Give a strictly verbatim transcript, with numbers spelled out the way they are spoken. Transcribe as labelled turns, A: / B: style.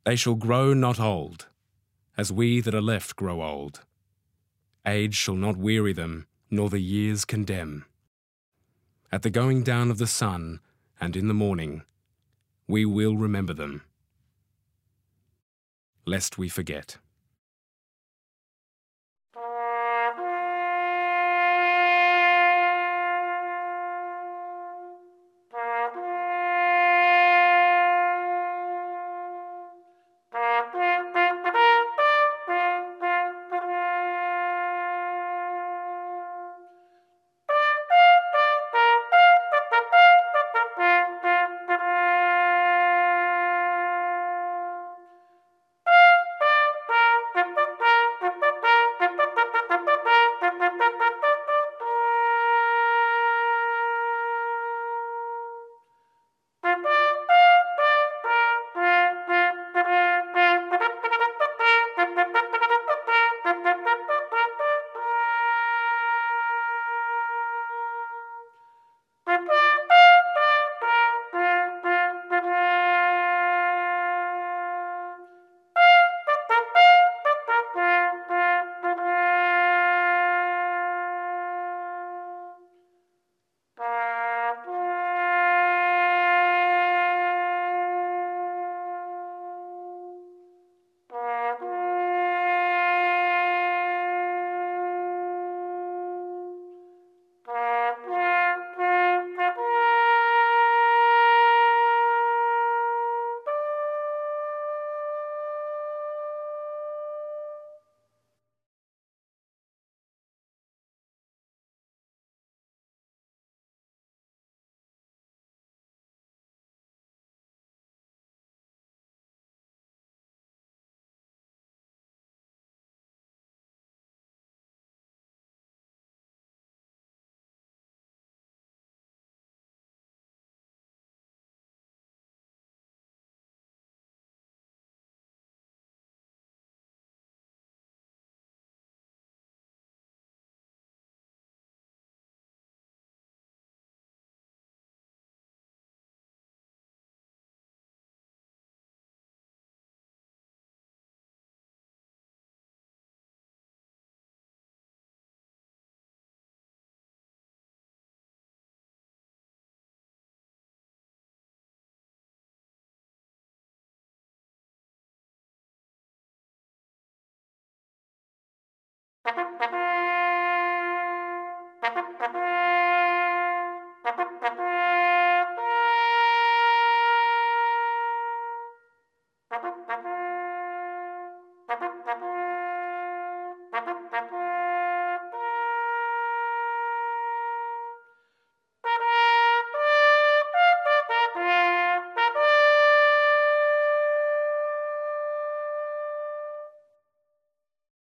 A: They shall grow not old, as we that are left grow old. Age shall not weary them, nor the years condemn. At the going down of the sun, and in the morning, we will remember them, lest we forget.
B: Thank you.